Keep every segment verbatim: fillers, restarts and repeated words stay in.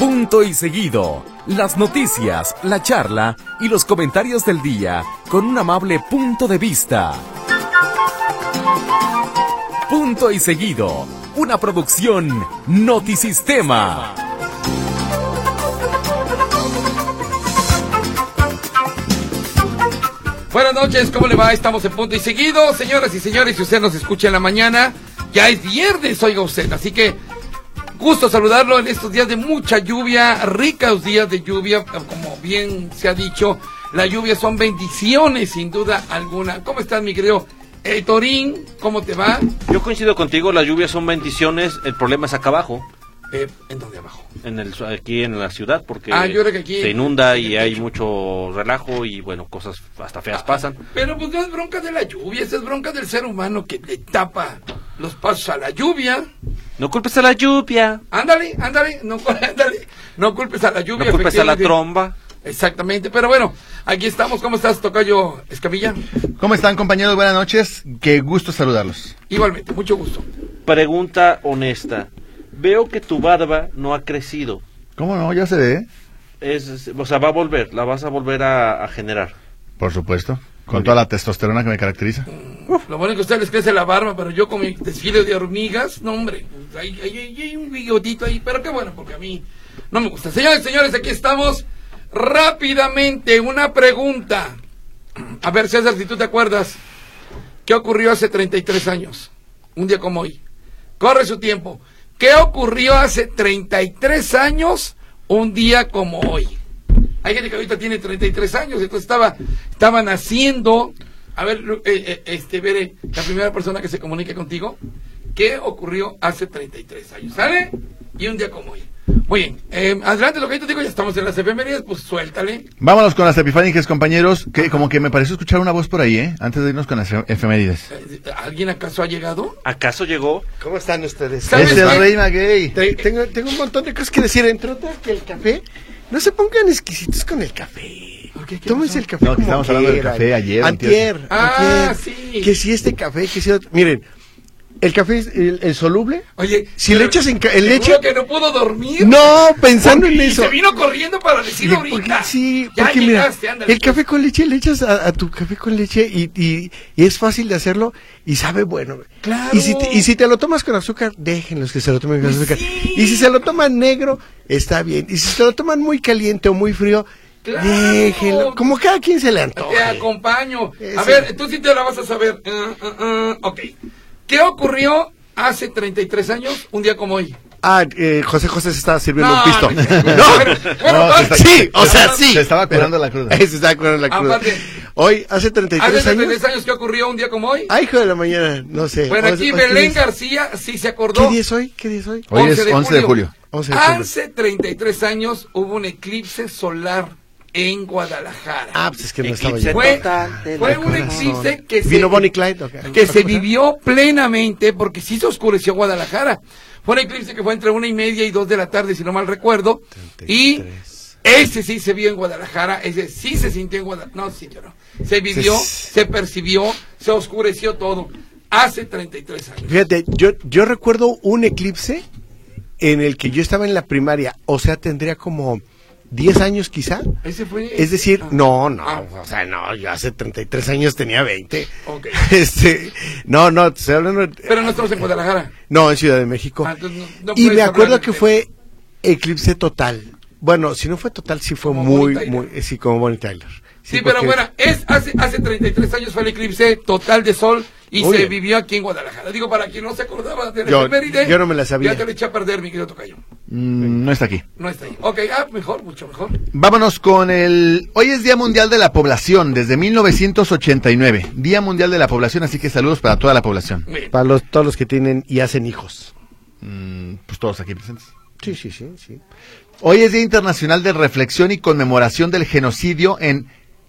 Punto y seguido. Las noticias, la charla y los comentarios del día con un amable punto de vista. Punto y seguido. Una producción Notisistema. Buenas noches, ¿cómo le va? Estamos en Punto y Seguido. Señoras y señores, si usted nos escucha en la mañana, ya es viernes, oiga usted. Así que, gusto saludarlo en estos días de mucha lluvia, ricos días de lluvia. Como bien se ha dicho, la lluvia son bendiciones, sin duda alguna. ¿Cómo estás, mi querido eh, Torín? ¿Cómo te va? Yo coincido contigo, las lluvias son bendiciones, el problema es acá abajo. Eh, ¿En dónde abajo? En el, aquí en la ciudad, porque ah, yo creo que aquí, se inunda y hay mucho relajo y bueno, cosas hasta feas ah, pasan. Pero pues no es bronca de la lluvia, esa es bronca del ser humano que le tapa los pasos a la lluvia. No culpes a la lluvia. Ándale, ándale, no, ándale, no culpes a la lluvia. No culpes a la tromba. Exactamente, pero bueno, aquí estamos. ¿Cómo estás, tocayo Escamilla? ¿Cómo están, compañeros? Buenas noches, qué gusto saludarlos. Igualmente, mucho gusto. Pregunta honesta. Veo que tu barba no ha crecido. ¿Cómo no? Ya se ve. Es, o sea, va a volver, la vas a volver a, a generar. Por supuesto, con Muy toda bien. La testosterona que me caracteriza. Uf, lo bueno es que a usted les crece la barba, pero yo con mi desfile de hormigas, no hombre, hay, hay, hay, hay un bigotito ahí, pero qué bueno, porque a mí no me gusta. Señores, señores, aquí estamos. Rápidamente, una pregunta. A ver, César, si tú te acuerdas, ¿qué ocurrió hace treinta y tres años? Un día como hoy. Corre su tiempo. ¿Qué ocurrió hace treinta y tres años, un día como hoy? Hay gente que ahorita tiene treinta y tres años, entonces estaba, estaba naciendo. A ver, eh, eh, este, Bere, la primera persona que se comunique contigo, ¿qué ocurrió hace treinta y tres años? ¿Sale? Y un día como hoy. Muy bien, eh, adelante, lo que yo te digo, ya estamos en las efemérides, pues suéltale. Vámonos con las epifánicas, compañeros, que como que me pareció escuchar una voz por ahí, ¿eh? Antes de irnos con las efemérides. ¿Alguien acaso ha llegado? ¿Acaso llegó? ¿Cómo están ustedes? Es el rey Maguey. Tengo, tengo un montón de cosas que decir, entre otras que el café, no se pongan exquisitos con el café. ¿Qué, qué Tómense el café no, como estamos hablando del café ayer. Antier, ah, antier, sí. Que si este café, que si otro. Miren, el café, el, el soluble. Oye, si le echas en, en leche. que no pudo dormir. No, pensando en eso. Se vino corriendo para decirlo ahorita. Porque, sí, ya porque llegaste, mira, ándale, el café con leche le echas a, a tu café con leche y, y, y es fácil de hacerlo y sabe bueno. Claro. Y si te, y si te lo tomas con azúcar, déjenlos que se lo tomen con azúcar. Sí. Y si se lo toman negro, está bien. Y si se lo toman muy caliente o muy frío, claro, déjenlo. Como cada quien se le antoje. Te acompaño. Ese. A ver, tú sí te la vas a saber. Uh, uh, uh, ok. ¿Qué ocurrió hace treinta y tres años, un día como hoy? Ah, eh, José José se estaba sirviendo no, un pisto. No, no, bueno, bueno, no, no, sí, o sea, sí. Se estaba curando la cruda. Se estaba curando la cruda. Aparte, hoy, hace treinta y tres hace treinta y años. tres años, ¿qué ocurrió un día como hoy? Ay, hijo de la mañana, no sé. Bueno, Hoy- aquí hoy, Belén ¿qué es? García sí se acordó. ¿Qué día es hoy? ¿Qué día es hoy? Hoy es once de julio. once de julio. Hace treinta y tres años hubo un eclipse solar en Guadalajara. Ah, pues es que no estaba Eclipse yo. Fue, total de fue la un corazón. eclipse que se, ¿Vino Bonnie Clyde? Okay. que se vivió plenamente porque sí se oscureció Guadalajara. Fue un eclipse que fue entre una y media y dos de la tarde, si no mal recuerdo. treinta y tres. Y ese sí se vio en Guadalajara, ese sí se sintió en Guadalajara. No, sí, yo no. Se vivió, Se- se percibió, se oscureció todo. Hace treinta y tres años. Fíjate, yo, yo recuerdo un eclipse en el que yo estaba en la primaria, o sea, tendría como diez años quizá. Ese fue. Es decir, Ah. no, no, Ah. o sea, no, yo hace treinta y tres años tenía veinte. Ok. Este, no, no, estoy hablando. Pero no estamos en Guadalajara. No, en Ciudad de México. Ah, entonces no- no y puedes me acuerdo hablar que del fue eclipse total. Bueno, si no fue total, sí fue Como muy, Bonnie Tyler. muy, eh, sí, como Bonnie Tyler. Sí, pero porque- bueno, es hace, hace treinta y tres años fue el eclipse total de sol y Muy se bien. vivió aquí en Guadalajara. Digo, para quien no se acordaba de la Yo- efeméride, yo no me la sabía. Ya te le eché a perder, mi querido tocayo. Mm, no está aquí. No está ahí. Ok, ah, mejor, mucho mejor. Vámonos con el... Hoy es Día Mundial de la Población, desde mil novecientos ochenta y nueve. Día Mundial de la Población, así que saludos para toda la población. Bien. Para los, todos los que tienen y hacen hijos. Mm, pues todos aquí presentes. Sí, sí, sí, sí. Hoy es Día Internacional de Reflexión y Conmemoración del Genocidio en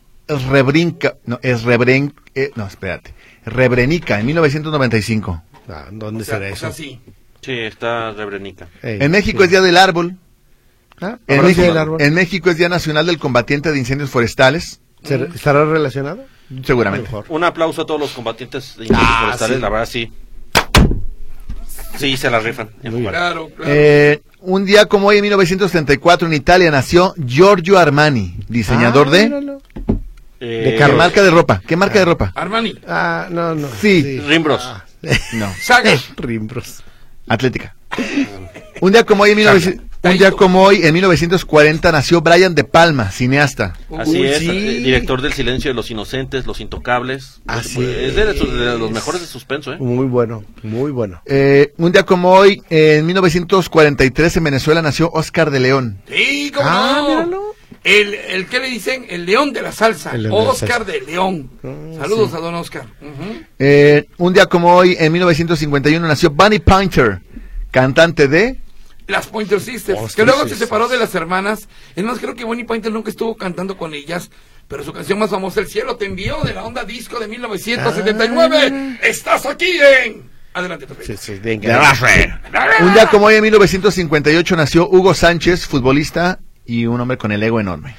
Rebrinca, no, es Rebren, eh, no, espérate, Rebrenica, en mil novecientos noventa y cinco. Ah, ¿dónde O sea, será o eso? sea, sí. Sí, está Rebrenica. Ey, En México sí. es Día del Árbol. Ah, En ahora sí México, el árbol. en México es Día Nacional del Combatiente de Incendios Forestales. ¿Se- ¿Estará relacionado? Seguramente. Mejor. Un aplauso a todos los combatientes de incendios Ah, forestales, sí. la verdad sí. Sí, se la rifan. En jugar. Claro, claro. Eh, un día como hoy, en mil novecientos treinta y cuatro, en Italia, nació Giorgio Armani, diseñador Ah, de... míralo. Eh, de ¿Qué Carlos. marca de ropa? ¿Qué marca de ropa? Armani. Ah, no, no. Sí. Rimbros. Ah. No, Saga. Rimbros. Atlética. Un día como hoy, en mil novecientos un día como hoy, en mil novecientos cuarenta, nació Brian De Palma, cineasta. Así Uy, es, sí. eh, director del Silencio de los Inocentes, Los Intocables. Así Pues, es de, es. de los mejores de suspenso, ¿eh? Muy bueno, muy bueno. Eh, un día como hoy, en mil novecientos cuarenta y tres, en Venezuela, nació Oscar de León. Sí, cómo Ah, no. míralo. El, el que le dicen el león de la salsa, El león de la Oscar salsa. de León. Ah, Saludos sí. a don Oscar. Ujú. Eh, un día como hoy, en mil novecientos cincuenta y uno, nació Bunny Painter, cantante de... Las Pointer Sisters, Pointer que luego Sisters. se separó de las hermanas. Es más, creo que Bonnie Pointer nunca estuvo cantando con ellas, pero su canción más famosa, El cielo te envió, de la onda disco de mil novecientos setenta y nueve. ¡Estás aquí en...! Adelante, Pepe. Sí, sí, venga. Un día como hoy, en mil novecientos cincuenta y ocho, nació Hugo Sánchez, futbolista y un hombre con el ego enorme.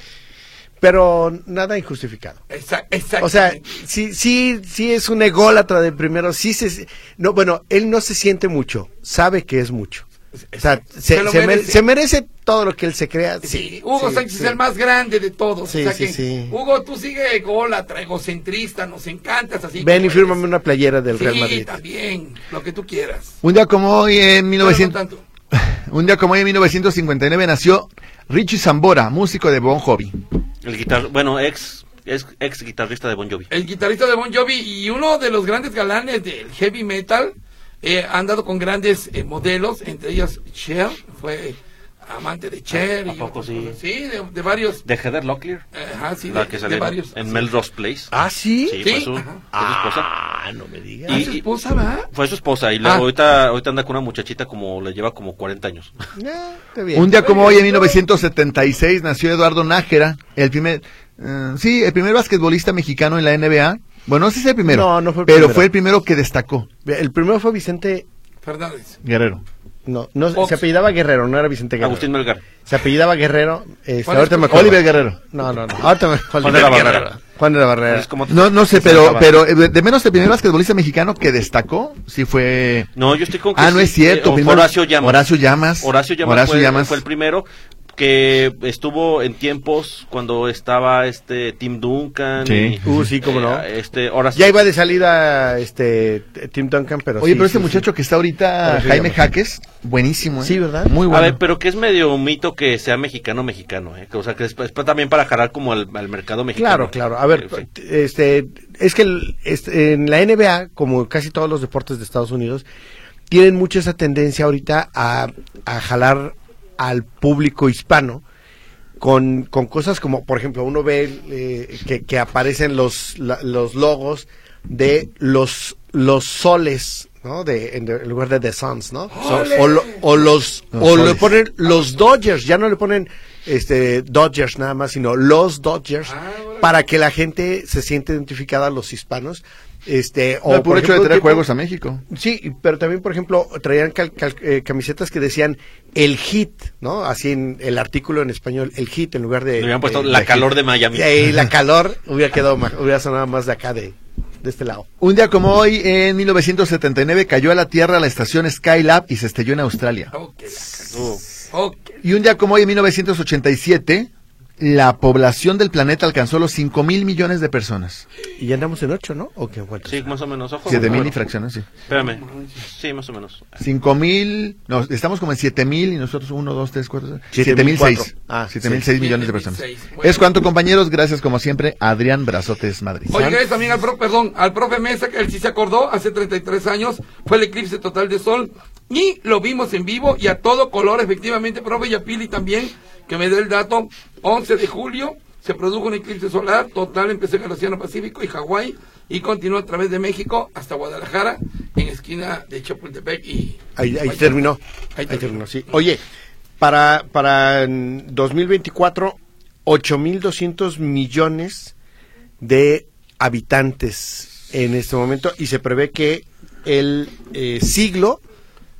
Pero nada injustificado. Exa- exactamente. O sea, sí, sí, sí es un ególatra de primero, sí se, no, bueno, él no se siente mucho, sabe que es mucho. O sea, se, Se lo se mere- merece. se merece todo lo que él se crea. Sí, Sí, Hugo sí, Sánchez sí. es el más grande de todos. Sí, o sea sí, que, sí. Hugo, tú sigue ególatra, egocentrista, nos encantas así. Ven y como fírmame eres. una playera del Sí, Real Madrid. también, lo que tú quieras. Un día como hoy, en mil Pero no novecientos... tanto. Un día como hoy, en mil novecientos cincuenta y nueve, nació Richie Zambora, músico de Bon Jovi. El guitar, bueno, ex, ex, ex guitarrista de Bon Jovi. El guitarrista de Bon Jovi y uno de los grandes galanes del heavy metal. Eh, ha andado con grandes eh, modelos, entre ellas Cher, fue amante de Cher. ¿A y poco otras sí? cosas. Sí, de, de varios. De Heather Locklear, eh, Ajá, sí, la de, que de salió varios. en sí. Melrose Place. Ah, sí. Sí, Sí, fue su, ajá. fue su esposa. Ah, no me digas. Ah, y- su esposa, ¿va? Fue su esposa y luego Ah. ahorita, ahorita anda con una muchachita como le lleva como cuarenta años. Ah, está bien. Un día como hoy, en mil novecientos setenta y seis, nació Eduardo Nájera, el primer, eh, sí, el primer basquetbolista mexicano en la N B A. Bueno, no sé si es el primero, No, no fue el pero primero. fue el primero que destacó. El primero fue Vicente, Fernández. Guerrero. no, no Fox. se apellidaba Guerrero, no era Vicente Guerrero. Agustín Melgar. Se apellidaba Guerrero, este, ¿Cuál ahorita es me tu- acuerdo. Oliver Guerrero. No, no, no, ahorita me Juan Juan de la Barrera. Juan de la Barrera. Es como- No, no sé, se pero, llamaba. pero eh, de menos el primer basquetbolista mexicano que destacó, sí fue... No, yo estoy con que Ah, no sí, es cierto. eh, primero- Horacio Llamas. Horacio Llamas. Horacio Llamas, Horacio fue, Llamas. fue el primero que estuvo en tiempos cuando estaba este Tim Duncan. Sí. y, Uh, sí, cómo no. eh, Este, Horacio- Ya iba de salida este Tim Duncan, pero Oye, sí, pero este sí, muchacho sí. que está ahorita, Horacio Jaime Llamas. Jaques, buenísimo, ¿eh? Sí, ¿verdad? Muy A bueno. ver, pero que es medio un mito que sea mexicano mexicano, ¿eh? Que, o sea, que es, es también para jalar como al, al mercado mexicano. Claro, claro. A ver, En fin. este, es que el- este, en la N B A, como casi todos los deportes de Estados Unidos, tienen mucho esa tendencia ahorita a, a jalar al público hispano con, con cosas como, por ejemplo, uno ve eh, que, que aparecen los, la- los logos de los, los soles, ¿no? De, en, de- en lugar de The Suns, ¿no? ¡Ole! O, lo- o los, Los o le soles. ponen los Dodgers, ya no le ponen este Dodgers nada más, sino los Dodgers, Ah, órale. para que la gente se sienta identificada, los hispanos. Este, No, el por puro hecho de ejemplo, traer tipo- juegos a México. Sí, pero también, por ejemplo, traían cal- cal- eh, camisetas que decían el hit, ¿no? Así en el artículo en español, el hit en lugar de... Le habían puesto de- la de calor hit. de Miami. Y ahí la calor hubiera quedado más, hubiera sonado más de acá, de, de este lado. Un día como hoy, en mil novecientos setenta y nueve, cayó a la Tierra la estación Skylab y se estrelló en Australia. Ok. Uh, Ok. Y un día como hoy, en mil novecientos ochenta y siete, la población del planeta alcanzó los cinco mil millones de personas. Y ya andamos en ocho, ¿no? ¿O qué encuentras? sí, más o menos. Ojo, siete mil bueno. y fracciones, sí. Espérame. Sí, más o menos. cinco mil, no, estamos como en siete mil y nosotros uno, dos, tres, cuatro, Siete siete mil mil cuatro. seis. Ah, siete mil sí. seis millones de Siete mil personas. seis. Bueno. Es cuanto, compañeros, gracias como siempre, Adrián Brazotes Madrid. Oye, gracias también al profe, perdón, al profe Mesa, que él sí se acordó, hace treinta y tres años fue el eclipse total de sol y lo vimos en vivo y a todo color, efectivamente, profe, y a Pili también, que me dé el dato, once de julio se produjo un eclipse solar total, empezó en el Océano Pacífico y Hawái y continuó a través de México hasta Guadalajara, en esquina de Chapultepec y... Ahí, ahí Ahí terminó. Ahí Ahí terminó. terminó, sí. Oye, para, para mm, dos mil veinticuatro, ocho mil doscientos millones de habitantes en este momento y se prevé que el eh, siglo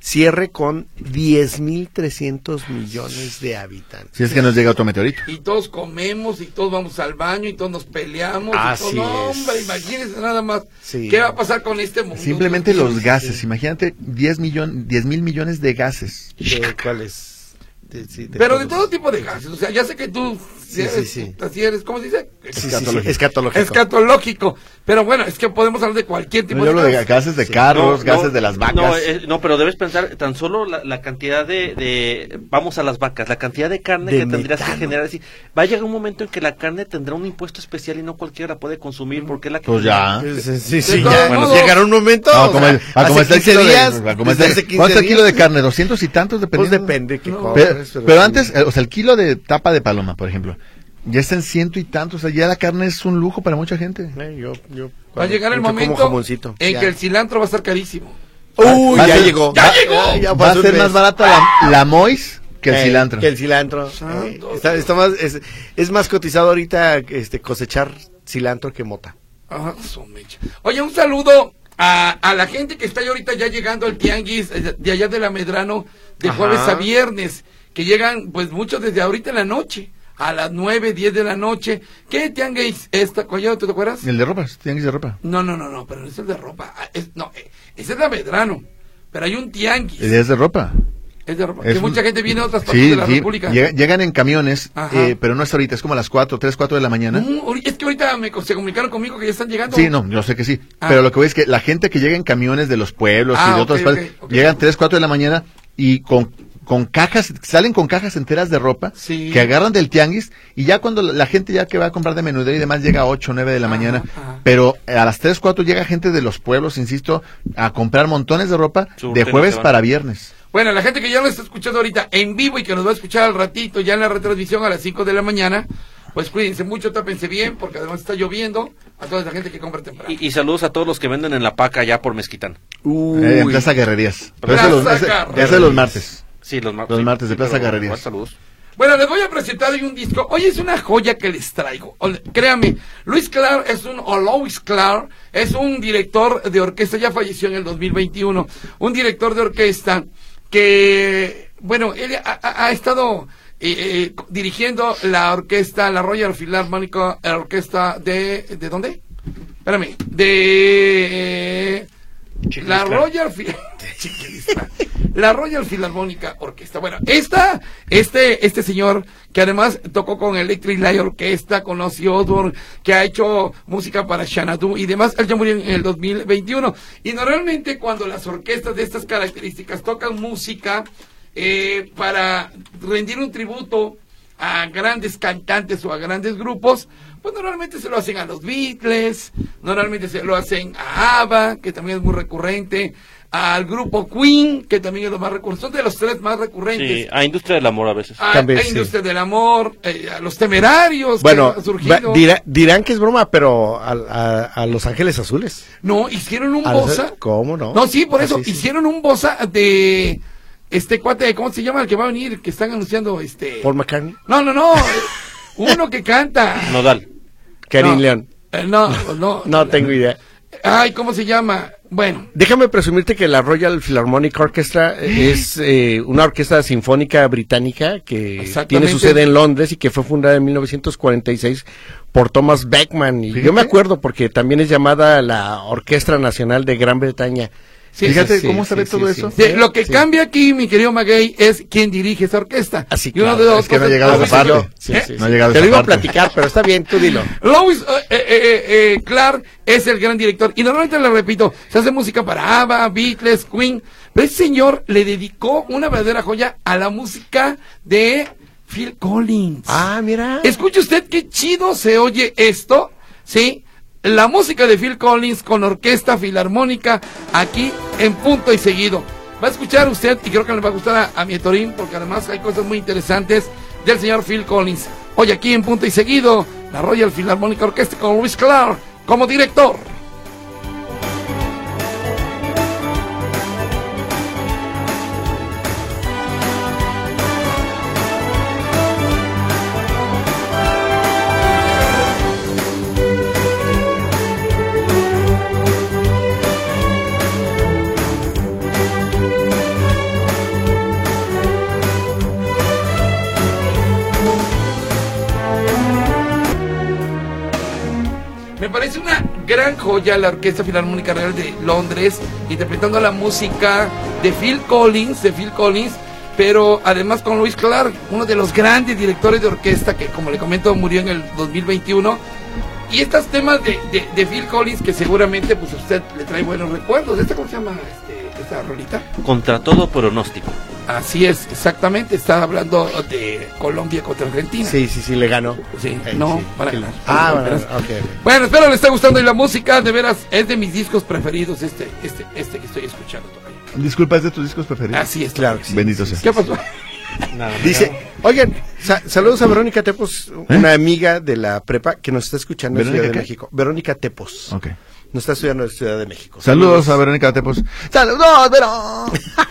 cierre con diez mil trescientos millones de habitantes. Si es que nos llega otro meteorito. Y todos comemos y todos vamos al baño y todos nos peleamos. Así y todo. No, es. hombre, imagínense nada más. Sí. ¿Qué va a pasar con este mundo? Simplemente Dios mío? los gases. Imagínate diez millon, diez mil millones de gases. ¿De cuáles? De, sí, de Pero de todos. todo tipo de gases. O sea, ya sé que tú Sí, eres, sí, sí. así eres, ¿cómo se dice? Sí, sí, sí, escatológico. Escatológico. Pero bueno, es que podemos hablar de cualquier tipo No, yo hablo de de gas. gases de Sí. carros, No, gases no, de las vacas. No, eh, no, pero debes pensar tan solo la, la cantidad de, de, vamos a las vacas, la cantidad de carne De que tendrías metano. que generar. Es decir, va a llegar un momento en que la carne tendrá un impuesto especial y no cualquiera la puede consumir porque es la que... Pues ya. Sí, sí, De sí, todos ya. modos. Llegará un momento. No, o como sea, el, ah, como hace está el quince kilo de- días. como desde está- hace quince ¿cuánto está el kilo de días? carne? ¿Doscientos y tantos Pues dependiendo? depende que No. Pero, compres. pero sí. antes, eh, o sea, el kilo de tapa de paloma, por ejemplo, ya está en ciento y tantos. O sea, ya la carne es un lujo para mucha gente. Eh, yo, yo, Va a llegar el yo como momento jamoncito. en Ya. que el cilantro va a estar carísimo. Uy, Va a ya ser- llegó. ¡Ya llegó! ya Va a pasó ser un más mes. barata la, la Mois que el Eh, cilantro. Que el cilantro. Santo Eh, está, está más, es, es más cotizado ahorita este, cosechar cilantro que mota. Ajá, su mecha. Oye, un saludo a, a la gente que está ahí ahorita ya llegando al tianguis eh, de allá de la Medrano de Ajá. jueves a viernes, que llegan pues muchos desde ahorita en la noche, a las nueve, diez de la noche. ¿Qué tianguis esta, Collado, tú te acuerdas? El de ropa, tianguis de ropa. No, no, no, no, pero no es el de ropa. Ah, es, no, eh, ese es la Medrano, pero hay un tianguis. El es de ropa. Es de ropa. Es que un- mucha gente viene de otras partes Sí, de la sí. República. Llega- llegan en camiones, Ajá. eh, pero no es ahorita, es como a las cuatro, tres, cuatro de la mañana. No, ahori- es que ahorita me, se comunicaron conmigo que ya están llegando. Sí, no, yo sé que sí. Ah. Pero lo que voy es que la gente que llega en camiones de los pueblos Ah, y de ok, otras partes, ok, ok. llegan tres, cuatro de la mañana y con, con cajas, salen con cajas enteras de ropa Sí. que agarran del tianguis y ya cuando la, la gente ya que va a comprar de menudeo y demás llega a ocho, nueve de la Ajá, mañana. ajá. Pero a las tres, cuatro llega gente de los pueblos, insisto, a comprar montones de ropa Surten de y jueves se van. para viernes. Bueno, la gente que ya lo está escuchando ahorita en vivo y que nos va a escuchar al ratito, ya en la retransmisión a las cinco de la mañana, pues cuídense mucho, tápense bien, porque además está lloviendo, a toda la gente que compra temprano. Y, y saludos a todos los que venden en la paca allá por Mezquitán. Uy. Eh, en Plaza Guerrerías. Pero Plaza ese, los, ese- Guerrerías. ese es los martes. Sí, los, mar- Los sí, martes de sí, Plaza pero Guerrerías. igual saludos. Bueno, les voy a presentar hoy un disco. Hoy es una joya que les traigo. Ole, créanme, Luis Clark es un, o Louis Clark, es un director de orquesta, ya falleció en el dos mil veintiuno, un director de orquesta que, bueno, él ha, ha- ha estado eh, eh, dirigiendo la orquesta, la Royal Philharmonic Orquesta de, ¿de dónde? Espérame, de... eh, la Royal Phil- Chiquilistra. La Royal Philharmonic Orquesta. Bueno, esta, este, este señor que además tocó con Electric Light Orquesta, con Ozzy Osbourne, que ha hecho música para Xanadu y demás, él ya murió en el dos mil veintiuno. Y normalmente cuando las orquestas de estas características tocan música eh, para rendir un tributo a grandes cantantes o a grandes grupos, pues normalmente se lo hacen a los Beatles, normalmente se lo hacen a ABBA, que también es muy recurrente, al grupo Queen, que también es lo más recurrente, son de los tres más recurrentes, Sí, a Industria del Amor a veces. a, También, a sí. Industria del Amor, eh, a los Temerarios, Bueno, que han surgido. va- dirá- dirán que es broma, pero a, a- a Los Ángeles Azules. No, hicieron un A los- bossa. ¿Cómo no? No, sí, por eso, Ah, sí, sí. hicieron un bossa de este cuate, ¿cómo se llama el que va a venir? Que están anunciando este... Paul McCartney, No, no, no, eh, uno que canta. Nodal. Karin No. León. Eh, no, no. No tengo idea. Ay, ¿cómo se llama? Bueno, Déjame presumirte que la Royal Philharmonic Orchestra eh, es eh, una orquesta sinfónica británica que Exactamente. tiene su sede en Londres y que fue fundada en mil novecientos cuarenta y seis por Thomas Beckman. Y Fíjate. yo me acuerdo porque también es llamada la Orquesta Nacional de Gran Bretaña. sí, Fíjate sí, cómo sí, se ve sí, todo sí. eso. de- lo que Sí. cambia aquí, mi querido Maguey, es quién dirige esa orquesta. Así, Y uno claro, de dos es que no ha cosas- llegado Ah, esa sí, parte. yo. Sí, ¿Eh? sí, No ha sí. llegado Te esa lo iba a parte. platicar, pero está bien, tú dilo. Louis eh, eh, eh, eh, Clark es el gran director y normalmente le repito, se hace música para ABBA, Beatles, Queen, pero ese señor le dedicó una verdadera joya a la música de Phil Collins. Ah, mira. Escuche usted qué chido se oye esto, ¿sí? La música de Phil Collins con orquesta filarmónica aquí en Punto y Seguido. Va a escuchar usted, y creo que le va a gustar a, a mi Torín, porque además hay cosas muy interesantes del señor Phil Collins. Hoy aquí en Punto y Seguido, la Royal Philharmonic Orchestra con Louis Clark como director. gran joya, la Orquesta Filarmónica Real de Londres, interpretando la música de Phil Collins, de Phil Collins, pero además con Louis Clark, uno de los grandes directores de orquesta que, como le comento, murió en el dos mil veintiuno. Y estos temas de, de, de Phil Collins que seguramente pues a usted le trae buenos recuerdos. ¿Esta cómo se llama este, esta rolita? Contra todo pronóstico. Así es, exactamente. Está hablando de Colombia contra Argentina. Sí, sí, sí, le ganó. Sí, Eh, no, sí, para sí. ganar. Ah, Pero- bueno, ok, ok. Bueno, espero le esté gustando y la música, de veras, es de mis discos preferidos, este, este, este que estoy escuchando todavía. Disculpa, ¿es de tus discos preferidos? Así es. Claro que sí. Bendito sea. ¿Qué pasó? Dice, oigan, sa- saludos a Verónica Tepos, una amiga de la prepa que nos está escuchando en ¿Verónica Ciudad de qué? México. Verónica Tepos. Ok. Nos está estudiando en Ciudad de México. Saludos a Verónica Tepos. ¡Saludos, Verón!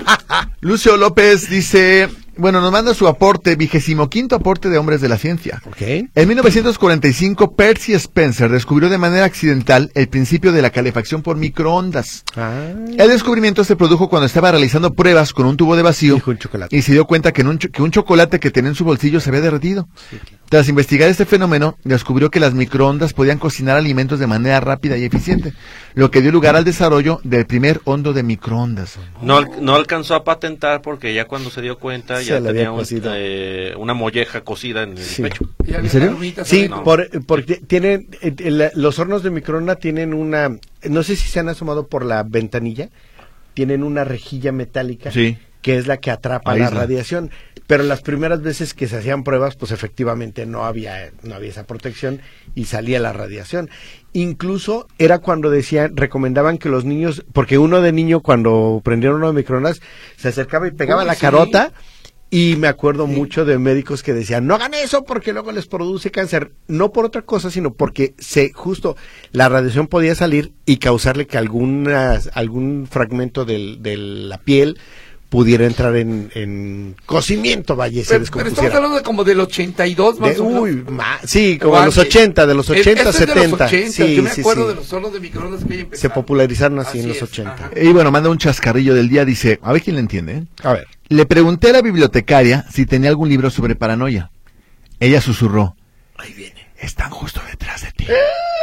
Lucio López dice, bueno, nos manda su aporte, vigésimo quinto aporte de Hombres de la Ciencia. Ok. En mil novecientos cuarenta y cinco, Percy Spencer descubrió de manera accidental el principio de la calefacción por microondas. Ah, El descubrimiento se produjo cuando estaba realizando pruebas con un tubo de vacío dijo un chocolate. y se dio cuenta que, en un, cho- que un chocolate que tenía en su bolsillo se había derretido. Tras investigar este fenómeno, descubrió que las microondas podían cocinar alimentos de manera rápida y eficiente, lo que dio lugar al desarrollo del primer horno de microondas. No, al- no alcanzó a patentar porque ya cuando se dio cuenta Se ya le había tenía un- cocido. eh, una molleja cocida en el Sí. pecho. ¿Ya ¿En serio? palomitas Sí, adentro? por, porque tienen, eh, el- los hornos de microondas tienen una, no sé si se han asomado por la ventanilla, tienen una rejilla metálica. Sí. Que es la que atrapa la Aísla. radiación, pero las primeras veces que se hacían pruebas, pues efectivamente no había, no había esa protección y salía la radiación. Incluso era cuando decían, recomendaban que los niños, porque uno de niño cuando prendieron uno de microondas, se acercaba y pegaba Uy, la sí. carota, y me acuerdo Sí. mucho de médicos que decían, no hagan eso porque luego les produce cáncer, no por otra cosa, sino porque se, justo la radiación podía salir y causarle que alguna, algún fragmento del, de la piel pudiera entrar en, en cocimiento, vaya, y se Pero, pero estamos descompusiera. hablando de como del ochenta y dos más De- o menos. uy, ma- sí, como O de los antes. ochenta, de los Es- ochenta, esto es de los setenta. ochenta, Sí, yo me sí, acuerdo sí. de los hornos de microondas que ya empezaron. Se popularizaron así, Así en los es, ochenta. ajá. Y bueno, manda un chascarrillo del día, dice, a ver quién le entiende, ¿eh? A ver. Le pregunté a la bibliotecaria si tenía algún libro sobre paranoia. Ella susurró, Ahí viene. están justo detrás de ti.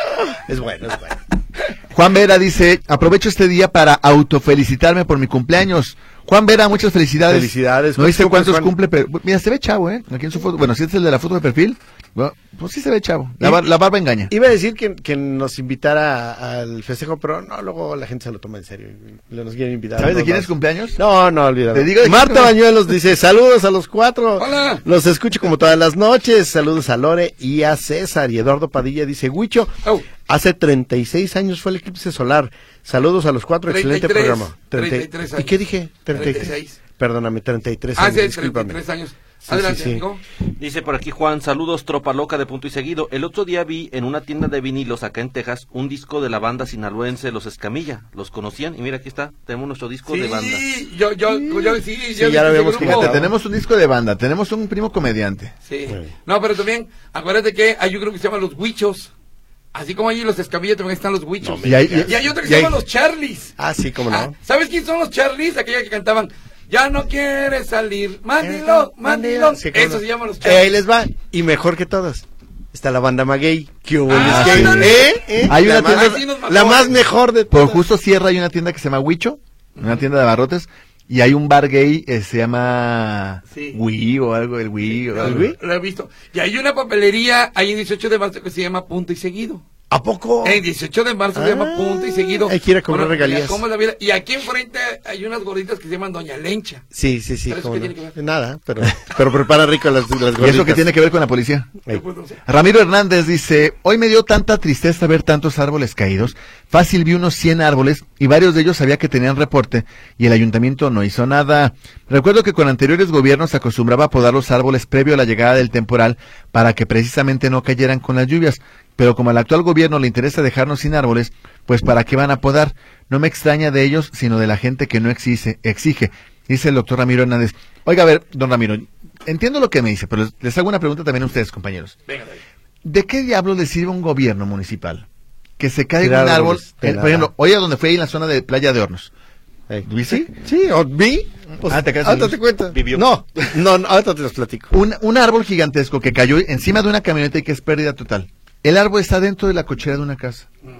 Es bueno, es bueno. Juan Vera dice, aprovecho este día para autofelicitarme por mi cumpleaños. Juan Vera, muchas felicidades. Felicidades. No dice ¿Cuántos cuántos cumples, cumple, pero mira, se ve chavo, ¿eh? Aquí en su foto, bueno, si este es el de la foto de perfil, bueno, pues sí se ve chavo. La, bar- la barba engaña. Iba a decir que, que nos invitara al festejo, pero no, luego la gente se lo toma en serio. y Nos quieren invitar. ¿Sabes de No, quién no. es cumpleaños? No, no, olvídalo. Te digo de Marta quién- Bañuelos dice, saludos a los cuatro. Hola. Los escucho como todas las noches. Saludos a Lore y a César. Y Eduardo Padilla dice, Huicho, Oh. hace treinta y seis años fue el eclipse solar. Saludos a los cuatro, excelente treinta y tres, programa. treinta y tres ¿Y años. qué dije? treinta y seis. Perdóname, treinta y tres Ah, años, sí, discúlpame. treinta y tres años. Sí, Adelante, sí, sí. amigo. Dice por aquí Juan, saludos tropa loca de punto y seguido. El otro día vi en una tienda de vinilos acá en Texas un disco de la banda sinaloense Los Escamilla. ¿Los conocían? Y mira, aquí está, tenemos nuestro disco de banda. Sí, yo, yo, yo, sí, Sí, yo ya lo vi habíamos ese Fíjate, grupo. tenemos un disco de banda, tenemos un primo comediante. Sí. Muy bien. No, pero también, acuérdate que hay un grupo que se llama Los Huichos. Así como allí los Escamilla también están los Huichos. Y hay- y hay otro que y se hay- llama Los Charlies. Ah, sí, cómo no. Ah, ¿sabes quién son los Charlies? Aquella que cantaban, ya no quiere salir, mándilo, mándilo. Sí, cómo Eso no. se llama Los Eh, Charlies. ahí les va. Y mejor que todas. Está la banda Maguey. ¿Qué hubo, Ah, les que- sí. ¿Eh? ¿Eh? Hay una la, más, tienda- Ahí sí nos mató, la más eh. mejor de Por todas. justo Sierra hay una tienda que se llama Huicho, una tienda de abarrotes, y hay un bar gay que se llama Sí. Wii o algo, el Wii. o Lo- algo. Wii? Lo he visto. Y hay una papelería ahí en dieciocho de marzo que se llama Punto y Seguido. ¿A poco? En dieciocho de marzo se Ah, llama Punto y Seguido. hay que ir a cobrar regalías. ¿Cómo es la vida? Y aquí enfrente hay unas gorditas que se llaman Doña Lencha. Sí, sí, sí. ¿Pero eso cómo qué no. tiene que ver? Nada, pero, pero prepara rico las, las ¿Y eso gorditas. que tiene que ver con la policía? Ey. Pues no sé. Ramiro Hernández dice, hoy me dio tanta tristeza ver tantos árboles caídos. Fácil vi unos cien árboles y varios de ellos sabía que tenían reporte y el ayuntamiento no hizo nada. Recuerdo que con anteriores gobiernos se acostumbraba a podar los árboles previo a la llegada del temporal para que precisamente no cayeran con las lluvias. Pero como al actual gobierno le interesa dejarnos sin árboles, pues ¿para qué van a podar? No me extraña de ellos, sino de la gente que no exige, exige, dice el doctor Ramiro Hernández. Oiga, a ver, don Ramiro, entiendo lo que me dice, pero les, les hago una pregunta también a ustedes, compañeros. Venga, David. ¿De qué diablos le sirve a un gobierno municipal que se caiga Tirar un árbol? árboles, eh, de por ejemplo, nada. hoy a donde fue ahí en la zona de Playa de Hornos. Ey. ¿Viste? Sí, ¿o vi? Pues, Ah, te quedas ahorita sin te luz. cuento. Vivió. No, no, no, ahorita te los platico. Un, un árbol gigantesco que cayó encima de una camioneta y que es pérdida total. El árbol está dentro de la cochera de una casa.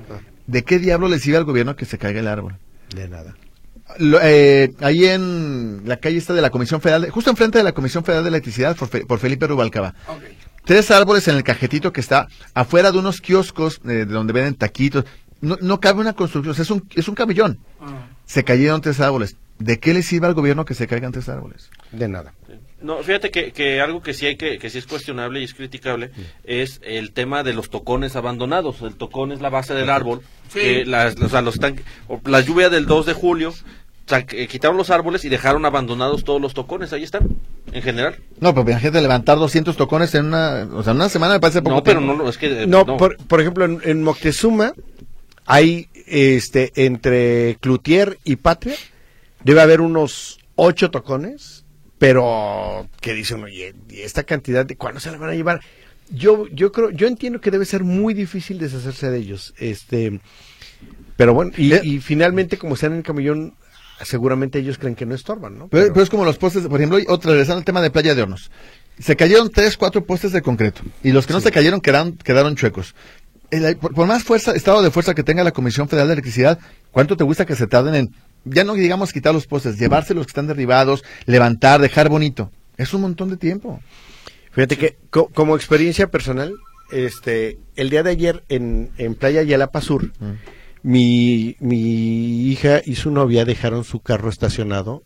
¿de qué diablo le sirve al gobierno que se caiga el árbol? De nada. Lo, eh, ahí en la calle esta de la Comisión Federal, de, justo enfrente de la Comisión Federal de Electricidad, por, Fe, por Felipe Rubalcaba. Okay. Tres árboles en el cajetito que está afuera de unos kioscos eh, de donde venden taquitos. No, no cabe una construcción, o sea, es un, es un camellón. Ah. Se cayeron tres árboles. ¿De qué le sirve al gobierno que se caigan tres árboles? De nada. No, fíjate que, que algo que sí hay que, que sí es cuestionable y es criticable, sí. es el tema de los tocones abandonados. El tocón es la base del árbol, sí. eh, las, o sea, los tan, la lluvia del dos de julio, o sea, que, quitaron los árboles y dejaron abandonados todos los tocones, ahí están, en general. No, pero imagínate levantar doscientos tocones en una, o sea, en una semana me parece poco. No, pero tiempo. no, es que... No, no. Por, por ejemplo, en, en Moctezuma hay, este, entre Cloutier y Patria, debe haber unos ocho tocones. Pero, ¿qué dice uno? ¿Y esta cantidad de cuándo se la van a llevar? Yo yo creo, yo entiendo que debe ser muy difícil deshacerse de ellos. este Pero bueno, y, y finalmente, como están en el camellón, seguramente ellos creen que no estorban, ¿no? Pero, pero, pero es como los postes, por ejemplo, otra, regresando al tema de Playa de Hornos. Se cayeron tres, cuatro postes de concreto. Y los que no sí. se cayeron quedaron, quedaron chuecos. El, por, por más fuerza, estado de fuerza que tenga la Comisión Federal de Electricidad, ¿cuánto te gusta que se tarden en... Ya no digamos quitar los postes, llevarse los que están derribados, levantar, dejar bonito? Es un montón de tiempo. Fíjate que co como experiencia personal, este, el día de ayer en, en Playa Yalapa Sur, mm. mi, mi hija y su novia dejaron su carro estacionado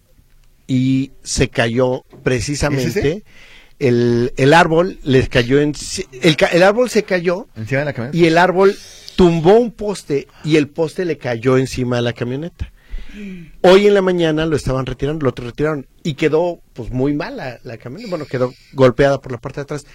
y se cayó precisamente, ¿es ese? el, el árbol les cayó en, el, el árbol se cayó encima de la camioneta. Y el árbol tumbó un poste y el poste le cayó encima de la camioneta. Hoy en la mañana lo estaban retirando, lo retiraron y quedó pues muy mal la, la camioneta, bueno, quedó golpeada por la parte de atrás.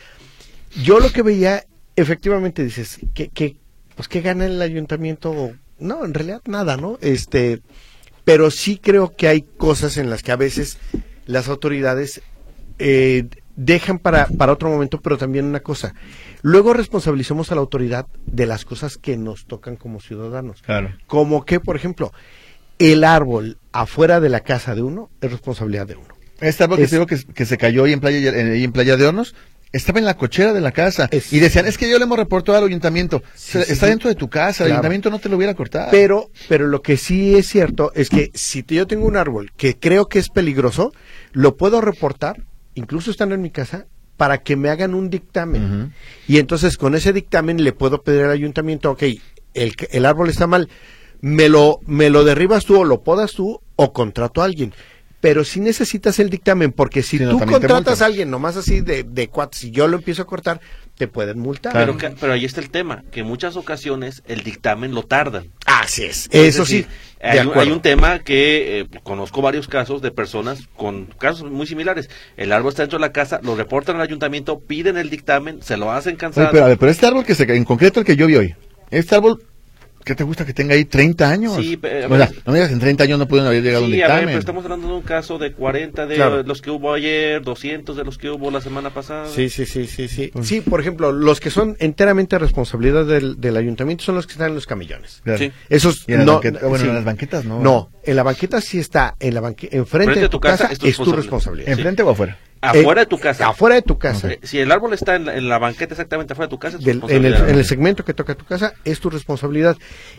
Yo lo que veía, efectivamente dices, ¿qué, qué, pues qué gana el ayuntamiento? No, en realidad nada, ¿no? Este, pero sí creo que hay cosas en las que a veces las autoridades eh, dejan para, para otro momento, pero también una cosa, luego responsabilizamos a la autoridad de las cosas que nos tocan como ciudadanos. Claro. Como que, por ejemplo, el árbol afuera de la casa de uno es responsabilidad de uno. Este árbol es, que te digo que, que se cayó ahí en Playa, en, en Playa de Hornos, estaba en la cochera de la casa. Es, y decían, es que yo le hemos reportado al ayuntamiento. Sí, o sea, sí, está sí. dentro de tu casa, claro. El ayuntamiento no te lo hubiera cortado. Pero, pero lo que sí es cierto es que si yo tengo un árbol que creo que es peligroso, lo puedo reportar, incluso estando en mi casa, para que me hagan un dictamen. Uh-huh. Y entonces con ese dictamen le puedo pedir al ayuntamiento, ok, el, el árbol está mal, me lo, me lo derribas tú o lo podas tú o contrato a alguien. Pero si necesitas el dictamen, porque si sí, tú no, contratas a alguien nomás así de, de cuatro, si yo lo empiezo a cortar, te pueden multar. Claro. Pero, pero ahí está el tema, que en muchas ocasiones el dictamen lo tardan. Así es, eso es decir, sí. Hay un, hay un tema que eh, conozco varios casos de personas con casos muy similares. El árbol está dentro de la casa, lo reportan al ayuntamiento, piden el dictamen, se lo hacen cansado. Oye, pero, a ver, pero este árbol que se en concreto el que yo vi hoy, este árbol... ¿Qué te gusta que tenga ahí treinta años? Sí, pero, o sea, no me digas, en treinta años no pudieron haber llegado sí, un dictamen. A ver, pero estamos hablando de un caso de cuarenta de claro. los que hubo ayer, doscientos de los que hubo la semana pasada. Sí, sí, sí, sí, sí. Pues. Sí, por ejemplo, los que son enteramente responsabilidad del, del ayuntamiento son los que están en los camellones. Claro. Sí. Esos y en no, banqueta, bueno, sí. en las banquetas no. No, en la banqueta sí está, en la banqueta, enfrente de tu casa, casa es, tu es tu responsabilidad. ¿Enfrente sí. o afuera? Afuera eh, de tu casa. Afuera de tu casa. Okay. Si el árbol está en la, en la banqueta exactamente afuera de tu casa, es tu Del, responsabilidad. En el, en el segmento que toca tu casa, es tu responsabilidad.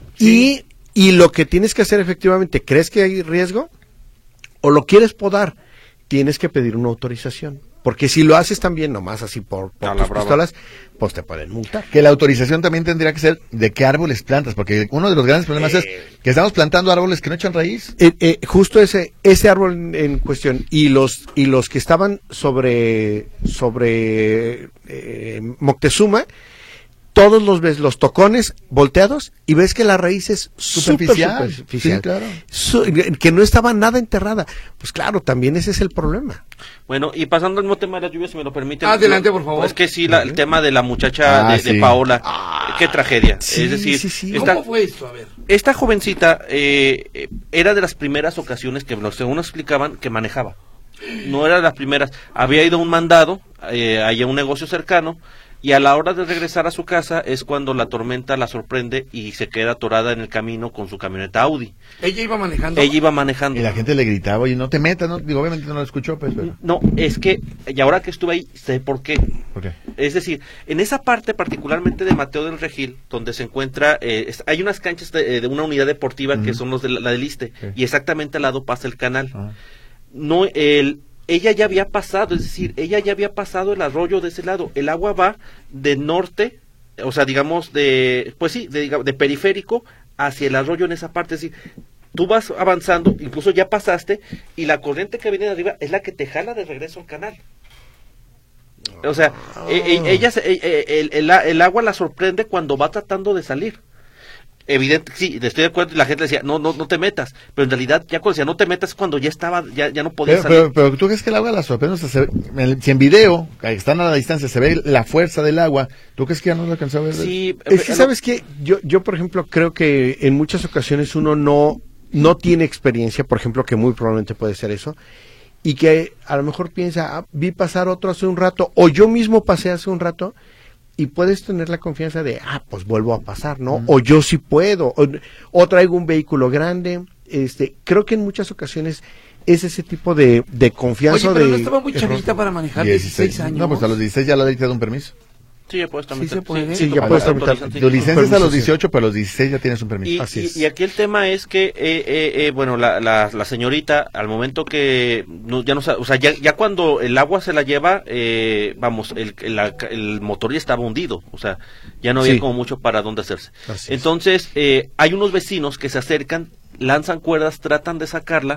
Sí. Y, y lo que tienes que hacer efectivamente, ¿crees que hay riesgo? ¿O lo quieres podar? Tienes que pedir una autorización. Porque si lo haces también nomás así por, por tus pistolas, pues te pueden multar. Que la autorización también tendría que ser de qué árboles plantas, porque uno de los grandes problemas eh, es que estamos plantando árboles que no echan raíz. Eh, eh, justo ese ese árbol en, en cuestión y los y los que estaban sobre sobre eh, Moctezuma, todos los ves los tocones volteados y ves que la raíz es superficial, superficial. Sí, claro. Su, que no estaba nada enterrada. Pues claro, también ese es el problema. Bueno, y pasando al mismo tema de la lluvia, si me lo permiten. Adelante, por favor. Es que sí, la, el tema de la muchacha ah, de, sí. de Paola, ah, qué tragedia. Sí, es decir, sí, sí. Esta, ¿cómo fue esto? A ver. Esta jovencita eh, era de las primeras ocasiones que, según nos explicaban, que manejaba. No era de las primeras. Había ido a un mandado, eh, allá a un negocio cercano. Y a la hora de regresar a su casa es cuando la tormenta la sorprende y se queda atorada en el camino con su camioneta Audi. Ella iba manejando. Ella iba manejando. Y la gente le gritaba, oye, no te metas, ¿no? Digo, obviamente no lo escuchó, pues, pero... No, es que, y ahora que estuve ahí, sé por qué. ¿Por qué? Es decir, en esa parte particularmente de Mateo del Regil, donde se encuentra, eh, es- hay unas canchas de, de una unidad deportiva Ujú. que son los de la, la del Iste, Sí. y exactamente al lado pasa el canal. Ah. No, el, ella ya había pasado, es decir, ella ya había pasado el arroyo de ese lado. El agua va de norte, o sea, digamos, de, pues sí, de, digamos, de periférico hacia el arroyo en esa parte, es decir, tú vas avanzando, incluso ya pasaste, y la corriente que viene de arriba es la que te jala de regreso al canal. O sea, e- e- ella se- e- e- el, el, el agua la sorprende cuando va tratando de salir. Evidente, sí, estoy de acuerdo, y la gente decía, no, no, no te metas, pero en realidad ya cuando decía no te metas es cuando ya estaba, ya, ya no podía Pero, salir. pero, pero tú crees que el agua la sorprende, o sea, se ve- en- si en video, que están a la distancia, se ve la fuerza del agua, ¿tú crees que ya no lo alcanzó a ver? Sí, Es que, eh, ¿sabes qué? Yo, yo, por ejemplo, creo que en muchas ocasiones uno no, no tiene experiencia, por ejemplo, que muy probablemente puede ser eso, y que a lo mejor piensa, ah, vi pasar otro hace un rato, o yo mismo pasé hace un rato, y puedes tener la confianza de, ah, pues vuelvo a pasar, ¿no? Ujú. O yo sí puedo, o, o traigo un vehículo grande, este, creo que en muchas ocasiones es ese tipo de, de confianza. Oye, pero de no estaba muy error. chavita para manejar dieciséis años. No, pues a los dieciséis ya la ley te da un permiso. Sí, ya puedes tramitar. se puede. Sí, tu ya papá puedes te tramitar. autoriza, sí. Tu licencia es a permiso, los sí. dieciocho, pero a los dieciséis ya tienes un permiso. Y, Así y- es. y aquí el tema es que, eh, eh, eh, bueno, la, la, la señorita, al momento que, no, ya no sa- o sea, ya, ya cuando el agua se la lleva, eh, vamos, el, el, la- el motor ya estaba hundido, o sea, ya no había Sí. como mucho para dónde hacerse. Así es. Entonces, eh, hay unos vecinos que se acercan, lanzan cuerdas, tratan de sacarla,